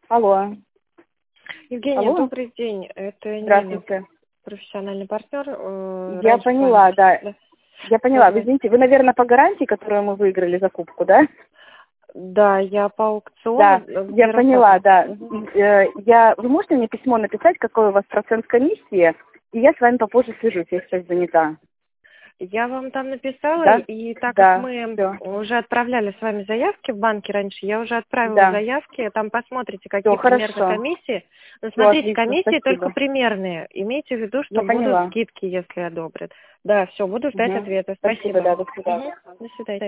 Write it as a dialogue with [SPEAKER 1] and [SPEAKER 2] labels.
[SPEAKER 1] Алло.
[SPEAKER 2] Евгения,
[SPEAKER 1] Алло.
[SPEAKER 2] добрый день. Это Нина,
[SPEAKER 1] Здравствуйте.
[SPEAKER 2] профессиональный партнер.
[SPEAKER 1] Я
[SPEAKER 2] Раньше с вами
[SPEAKER 1] поняла, да.
[SPEAKER 2] да,
[SPEAKER 1] Я поняла. Вы извините, вы, наверное, по гарантии, которую мы выиграли закупку, да?
[SPEAKER 2] да, я по аукциону.
[SPEAKER 1] Да, я поняла, да. Вы можете мне письмо написать, какой у вас процент комиссии, и я с вами попозже свяжусь, я сейчас занята.
[SPEAKER 2] Я вам там написала,
[SPEAKER 1] Да?
[SPEAKER 2] и так как
[SPEAKER 1] Да,
[SPEAKER 2] мы
[SPEAKER 1] все.
[SPEAKER 2] уже отправляли с вами заявки в банке раньше, я уже отправила
[SPEAKER 1] Да,
[SPEAKER 2] заявки, там посмотрите,
[SPEAKER 1] все,
[SPEAKER 2] какие примерно
[SPEAKER 1] хорошо.
[SPEAKER 2] комиссии. Но
[SPEAKER 1] Все,
[SPEAKER 2] смотрите,
[SPEAKER 1] отлично,
[SPEAKER 2] комиссии только
[SPEAKER 1] спасибо.
[SPEAKER 2] примерные. Имейте в виду,
[SPEAKER 1] Я
[SPEAKER 2] что будут
[SPEAKER 1] поняла.
[SPEAKER 2] скидки, если одобрят. Да, все, буду ждать
[SPEAKER 1] Угу.
[SPEAKER 2] ответа.
[SPEAKER 1] Спасибо,
[SPEAKER 2] Спасибо.
[SPEAKER 1] да, до свидания.
[SPEAKER 2] До свидания.